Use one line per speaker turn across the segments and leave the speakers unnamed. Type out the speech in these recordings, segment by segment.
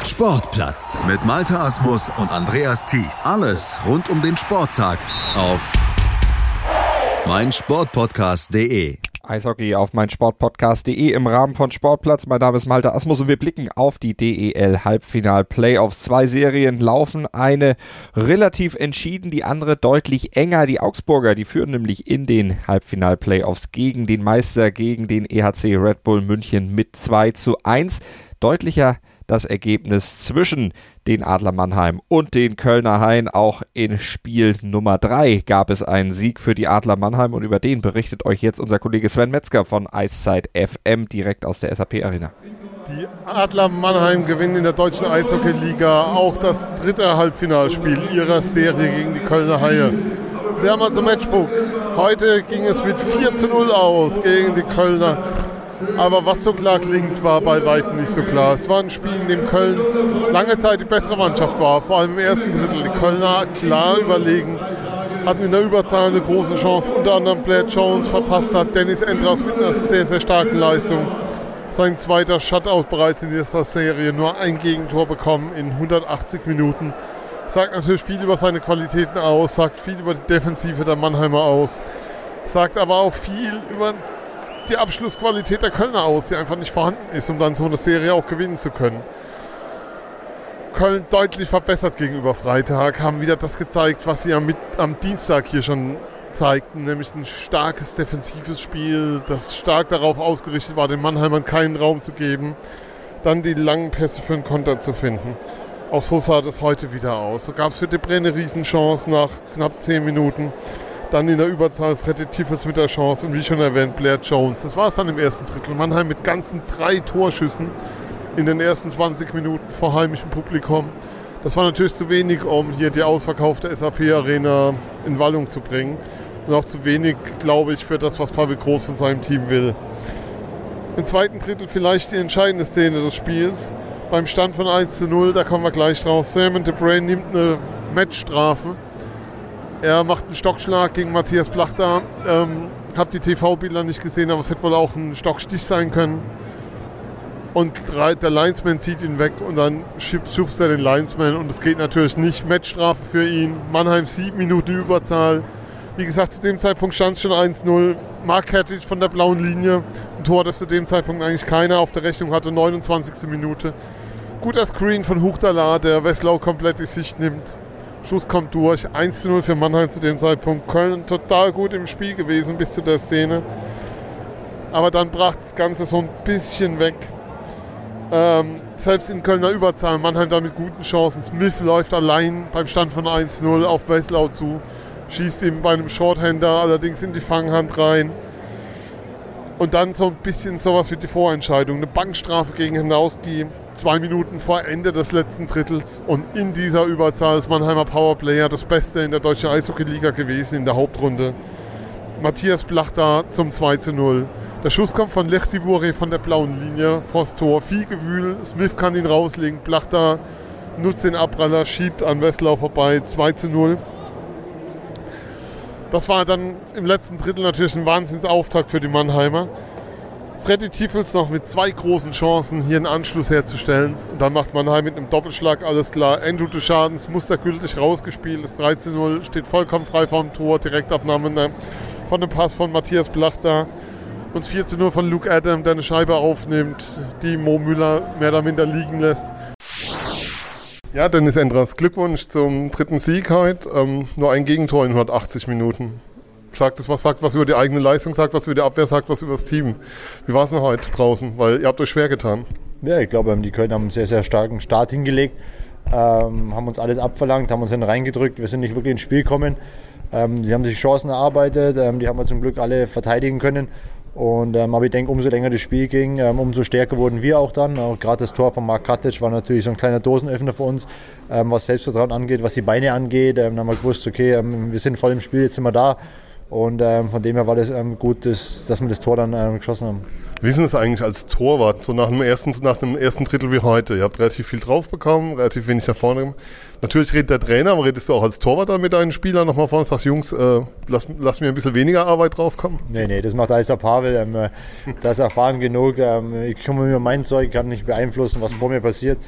Sportplatz mit Malte Asmus und Andreas Thies. Alles rund um den Sporttag auf meinsportpodcast.de.
Eishockey auf meinsportpodcast.de im Rahmen von Sportplatz. Mein Name ist Malte Asmus und wir blicken auf die DEL-Halbfinal-Playoffs. 2 Serien laufen, eine relativ entschieden, die andere deutlich enger. Die Augsburger, die führen nämlich in den Halbfinal-Playoffs gegen den Meister, gegen den EHC Red Bull München mit 2:1. Deutlicher das Ergebnis zwischen den Adler Mannheim und den Kölner Haien. Auch in Spiel Nummer 3 gab es einen Sieg für die Adler Mannheim und über den berichtet euch jetzt unser Kollege Sven Metzger von Eiszeit FM direkt aus der SAP Arena.
Die Adler Mannheim gewinnen in der deutschen Eishockey-Liga auch das 3. Halbfinalspiel ihrer Serie gegen die Kölner Haie. Sie haben also Matchbook. Heute ging es mit 4:0 aus gegen die Kölner. Aber was so klar klingt, war bei weitem nicht so klar. Es war ein Spiel, in dem Köln lange Zeit die bessere Mannschaft war, vor allem im ersten Drittel. Die Kölner klar überlegen, hatten in der Überzahl eine große Chance, unter anderem Blair Jones verpasst hat, Dennis Endras mit einer sehr, sehr starken Leistung. Sein zweiter Shutout bereits in dieser Serie, nur ein Gegentor bekommen in 180 Minuten. Sagt natürlich viel über seine Qualitäten aus, sagt viel über die Defensive der Mannheimer aus, sagt aber auch viel über die Abschlussqualität der Kölner aus, die einfach nicht vorhanden ist, um dann so eine Serie auch gewinnen zu können. Köln deutlich verbessert gegenüber Freitag, haben wieder das gezeigt, was sie am Dienstag hier schon zeigten, nämlich ein starkes defensives Spiel, das stark darauf ausgerichtet war, den Mannheimern keinen Raum zu geben, dann die langen Pässe für einen Konter zu finden. Auch so sah das heute wieder aus. So gab es für Debré eine Riesenchance nach knapp 10 Minuten. Dann in der Überzahl Freddy Tiffels mit der Chance und wie schon erwähnt, Blair Jones. Das war es dann im ersten Drittel. Mannheim mit ganzen 3 Torschüssen in den ersten 20 Minuten vor heimischem Publikum. Das war natürlich zu wenig, um hier die ausverkaufte SAP-Arena in Wallung zu bringen. Und auch zu wenig, glaube ich, für das, was Pavel Groß von seinem Team will. Im zweiten Drittel vielleicht die entscheidende Szene des Spiels. Beim Stand von 1:0, da kommen wir gleich drauf. Simon Debré nimmt eine Matchstrafe. Er macht einen Stockschlag gegen Matthias Plachter. Hab die TV-Bilder nicht gesehen, aber es hätte wohl auch ein Stockstich sein können. Und der Linesman zieht ihn weg und dann schubst er den Linesman und es geht natürlich nicht. Matchstrafe für ihn. Mannheim 7 Minuten Überzahl. Wie gesagt, zu dem Zeitpunkt stand es schon 1:0. Mark Hertig von der blauen Linie. Ein Tor, das zu dem Zeitpunkt eigentlich keiner auf der Rechnung hatte. 29. Minute. Guter Screen von Huchtala, der Wesslau komplett die Sicht nimmt. Schuss kommt durch, 1:0 für Mannheim zu dem Zeitpunkt. Köln total gut im Spiel gewesen bis zu der Szene. Aber dann brach das Ganze so ein bisschen weg. Selbst in Kölner Überzahl, Mannheim da mit guten Chancen. Smith läuft allein beim Stand von 1:0 auf Wesslau zu. Schießt ihm bei einem Shorthander allerdings in die Fanghand rein. Und dann so ein bisschen sowas wie die Vorentscheidung. Eine Bankstrafe gegen Hendowski. 2 Minuten vor Ende des letzten Drittels und in dieser Überzahl ist Mannheimer Powerplayer das Beste in der deutschen Eishockey-Liga gewesen in der Hauptrunde. Matthias Plachter zum 2:0. Der Schuss kommt von Lechtivore von der blauen Linie vors Tor. Viel Gewühl, Smith kann ihn rauslegen. Plachter nutzt den Abpraller, schiebt an Wesslau vorbei, 2:0. Das war dann im letzten Drittel natürlich ein Wahnsinnsauftakt für die Mannheimer. Freddy Tiefels noch mit 2 großen Chancen, hier einen Anschluss herzustellen. Und dann macht Mannheim mit einem Doppelschlag alles klar. Andrew Deschardens mustergültig rausgespielt. Das 3:0 steht vollkommen frei vom Tor. Direktabnahme von dem Pass von Matthias Plachter. Und das 4:0 von Luke Adam, der eine Scheibe aufnimmt, die Mo Müller mehr oder minder liegen lässt. Ja, Dennis Endras, Glückwunsch zum 3. Sieg heute. Nur ein Gegentor in 180 Minuten. Sagt was über die eigene Leistung, sagt was über die Abwehr, sagt was über das Team. Wie war es denn heute draußen? Weil ihr habt euch schwer getan.
Ja, ich glaube, die Kölner haben einen sehr, sehr starken Start hingelegt. Haben uns alles abverlangt, haben uns dann reingedrückt. Wir sind nicht wirklich ins Spiel gekommen. Sie haben sich Chancen erarbeitet, die haben wir zum Glück alle verteidigen können. Aber ich denke, umso länger das Spiel ging, umso stärker wurden wir auch dann. Gerade das Tor von Mark Katic war natürlich so ein kleiner Dosenöffner für uns, was Selbstvertrauen angeht, was die Beine angeht. Dann haben wir gewusst, okay, wir sind voll im Spiel, jetzt sind wir da. Und von dem her war das gut, dass wir das Tor dann geschossen haben.
Wie ist es eigentlich als Torwart, so nach dem ersten Drittel wie heute? Ihr habt relativ viel drauf bekommen, relativ wenig nach vorne. Natürlich redet der Trainer, aber redest du auch als Torwart dann mit deinen Spielern nochmal vorne und sagst, Jungs, lass mir ein bisschen weniger Arbeit draufkommen?
Nee, das macht alles der Pavel. Der ist erfahren genug. Ich kümmere mich um mein Zeug, kann nicht beeinflussen, was vor mir passiert.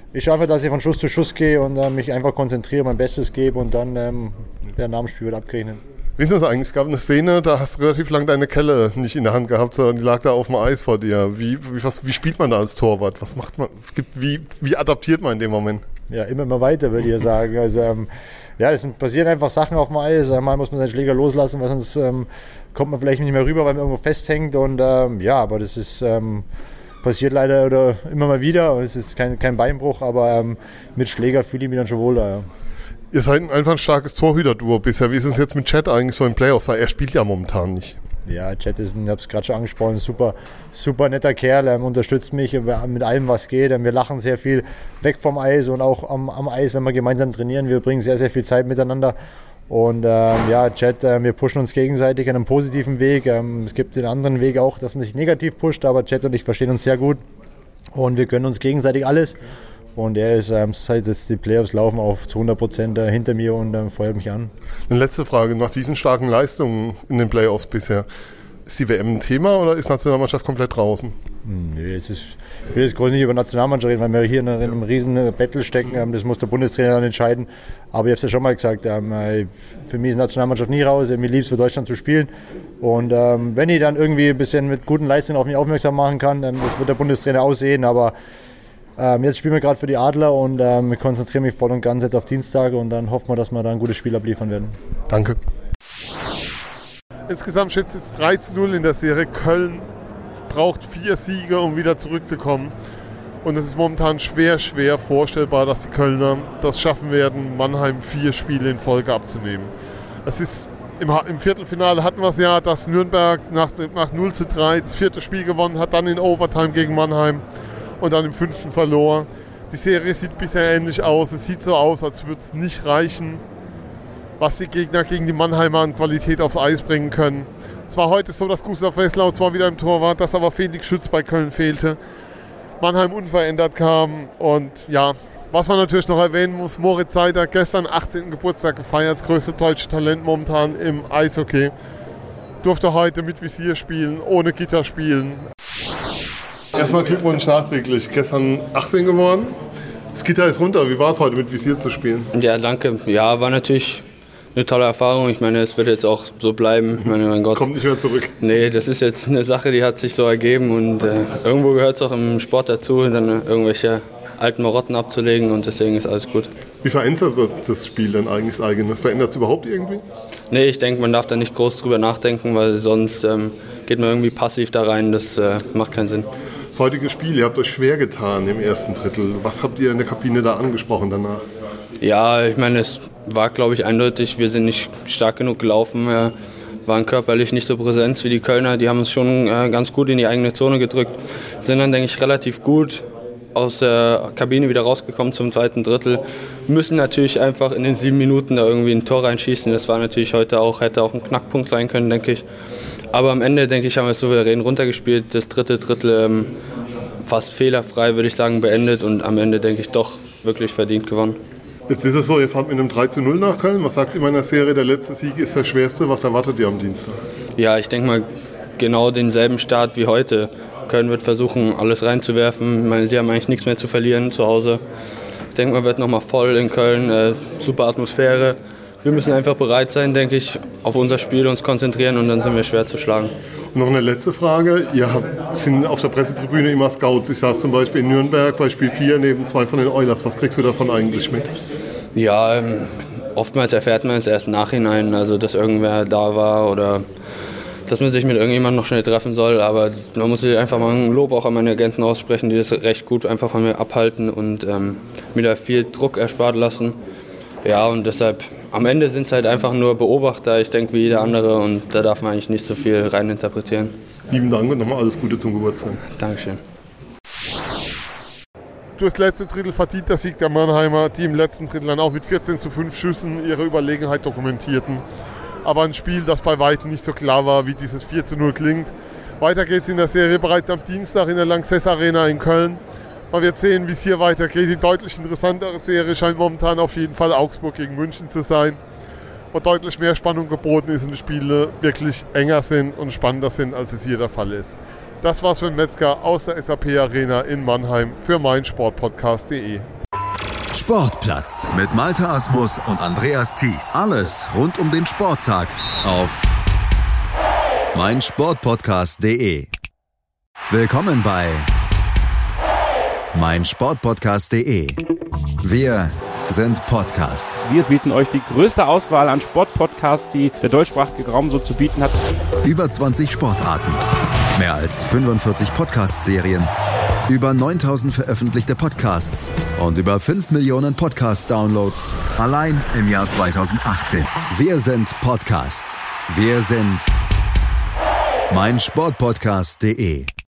ich schaue einfach, dass ich von Schuss zu Schuss gehe und mich einfach konzentriere, mein Bestes gebe und dann nach dem Spiel wird abgerechnet.
Wie ist das eigentlich? Es gab eine Szene, da hast du relativ lange deine Kelle nicht in der Hand gehabt, sondern die lag da auf dem Eis vor dir. Wie spielt man da als Torwart? Was macht man? Wie adaptiert man in dem Moment?
Ja, immer weiter, würde ich sagen. Also, passieren einfach Sachen auf dem Eis. Mal muss man seinen Schläger loslassen, weil sonst kommt man vielleicht nicht mehr rüber, weil man irgendwo festhängt. Und aber das ist passiert leider oder immer mal wieder. Und es ist kein Beinbruch, aber mit Schläger fühle ich mich dann schon wohl da. Ja.
Ihr seid einfach ein starkes Torhüter-Duo bisher. Wie ist es jetzt mit Chet eigentlich so in Playoffs? Weil er spielt ja momentan nicht.
Ja, Chet ist, ich habe es gerade schon angesprochen, super netter Kerl, unterstützt mich mit allem, was geht. Wir lachen sehr viel weg vom Eis und auch am Eis, wenn wir gemeinsam trainieren. Wir bringen sehr, sehr viel Zeit miteinander. Und Chet, wir pushen uns gegenseitig an einem positiven Weg. Es gibt den anderen Weg auch, dass man sich negativ pusht, aber Chet und ich verstehen uns sehr gut. Und wir gönnen uns gegenseitig alles. Und er ist, seit jetzt die Playoffs laufen, auf zu 100% hinter mir und feuert mich an. Eine
letzte Frage, nach diesen starken Leistungen in den Playoffs bisher, ist die WM ein Thema oder ist die Nationalmannschaft komplett draußen?
Nee, ich will jetzt groß nicht über Nationalmannschaft reden, weil wir hier in einem riesen Battle stecken. Das muss der Bundestrainer dann entscheiden. Aber ich habe es ja schon mal gesagt, für mich ist die Nationalmannschaft nie raus. Mir lieb es für Deutschland zu spielen. Und wenn ich dann irgendwie ein bisschen mit guten Leistungen auf mich aufmerksam machen kann, das wird der Bundestrainer aussehen. Aber jetzt spielen wir gerade für die Adler und ich konzentriere mich voll und ganz jetzt auf Dienstag und dann hoffen wir, dass wir da ein gutes Spiel abliefern werden.
Danke. Insgesamt steht es jetzt 3:0 in der Serie. Köln braucht 4 Siege, um wieder zurückzukommen. Und es ist momentan schwer vorstellbar, dass die Kölner das schaffen werden, Mannheim 4 Spiele in Folge abzunehmen. Es ist im Viertelfinale hatten wir es ja, dass Nürnberg nach 0:3 das 4. Spiel gewonnen hat, dann in Overtime gegen Mannheim. Und dann im 5. verlor. Die Serie sieht bisher ähnlich aus. Es sieht so aus, als würde es nicht reichen, was die Gegner gegen die Mannheimer an Qualität aufs Eis bringen können. Es war heute so, dass Gustav Wesslau zwar wieder im Tor war, dass aber Felix Schütz bei Köln fehlte. Mannheim unverändert kam. Und ja, was man natürlich noch erwähnen muss, Moritz Seider, gestern 18. Geburtstag gefeiert, das größte deutsche Talent momentan im Eishockey. Durfte heute mit Visier spielen, ohne Gitter spielen. Erstmal Glückwunsch nachträglich. Gestern 18 geworden. Das Gitter ist runter. Wie war es heute mit Visier zu spielen?
Ja, danke. Ja, war natürlich eine tolle Erfahrung. Ich meine, es wird jetzt auch so bleiben. Ich meine, mein Gott.
Kommt nicht mehr zurück.
Nee, das ist jetzt eine Sache, die hat sich so ergeben. Und irgendwo gehört es auch im Sport dazu, dann irgendwelche alten Marotten abzulegen. Und deswegen ist alles gut.
Wie verändert das Spiel denn eigentlich das eigene? Verändert es überhaupt irgendwie?
Nee, ich denke, man darf da nicht groß drüber nachdenken, weil sonst geht man irgendwie passiv da rein. Das macht keinen Sinn.
Das heutige Spiel, ihr habt euch schwer getan im ersten Drittel. Was habt ihr in der Kabine da angesprochen danach?
Ja, ich meine, es war, glaube ich, eindeutig, wir sind nicht stark genug gelaufen. Wir waren körperlich nicht so präsent wie die Kölner. Die haben uns schon ganz gut in die eigene Zone gedrückt. Sind dann, denke ich, relativ gut aus der Kabine wieder rausgekommen zum zweiten Drittel. Müssen natürlich einfach in den 7 Minuten da irgendwie ein Tor reinschießen. Das war natürlich heute auch, hätte auch ein Knackpunkt sein können, denke ich. Aber am Ende, denke ich, haben wir es souverän runtergespielt. Das dritte Drittel fast fehlerfrei, würde ich sagen, beendet. Und am Ende, denke ich, doch wirklich verdient gewonnen.
Jetzt ist es so, ihr fahrt mit einem 3:0 nach Köln. Was sagt ihr in der Serie, der letzte Sieg ist der schwerste? Was erwartet ihr am Dienstag?
Ja, ich denke mal, genau denselben Start wie heute. Köln wird versuchen, alles reinzuwerfen. Ich meine, sie haben eigentlich nichts mehr zu verlieren zu Hause. Ich denke, man wird nochmal voll in Köln. Super Atmosphäre. Wir müssen einfach bereit sein, denke ich, auf unser Spiel uns konzentrieren und dann sind wir schwer zu schlagen.
Und noch eine letzte Frage. Ihr sind auf der Pressetribüne immer Scouts. Ich saß zum Beispiel in Nürnberg bei Spiel 4 neben 2 von den Oilers. Was kriegst du davon eigentlich mit?
Ja, oftmals erfährt man es erst im Nachhinein, also dass irgendwer da war oder dass man sich mit irgendjemandem noch schnell treffen soll. Aber man muss sich einfach mal ein Lob auch an meine Agenten aussprechen, die das recht gut einfach von mir abhalten und mir da viel Druck erspart lassen. Ja, und deshalb, am Ende sind es halt einfach nur Beobachter, ich denke wie jeder andere, und da darf man eigentlich nicht so viel reininterpretieren.
Lieben Dank und nochmal alles Gute zum Geburtstag.
Dankeschön.
Durch das letzte Drittel verdient der Sieg der Mannheimer, die im letzten Drittel dann auch mit 14:5 Schüssen ihre Überlegenheit dokumentierten. Aber ein Spiel, das bei weitem nicht so klar war, wie dieses 4:0 klingt. Weiter geht's in der Serie bereits am Dienstag in der Lanxess Arena in Köln. Man wird sehen, wie es hier weitergeht. Die deutlich interessantere Serie scheint momentan auf jeden Fall Augsburg gegen München zu sein, wo deutlich mehr Spannung geboten ist und die Spiele wirklich enger sind und spannender sind, als es hier der Fall ist. Das war's für Metzger aus der SAP Arena in Mannheim für meinsportpodcast.de.
Sportplatz mit Malte Asmus und Andreas Thies. Alles rund um den Sporttag auf meinsportpodcast.de. Willkommen bei meinsportpodcast.de. Wir sind Podcast.
Wir bieten euch die größte Auswahl an Sportpodcasts, die der deutschsprachige Raum so zu bieten hat.
Über 20 Sportarten, mehr als 45 Podcast-Serien, über 9000 veröffentlichte Podcasts und über 5 Millionen Podcast-Downloads allein im Jahr 2018. Wir sind Podcast. Wir sind meinsportpodcast.de.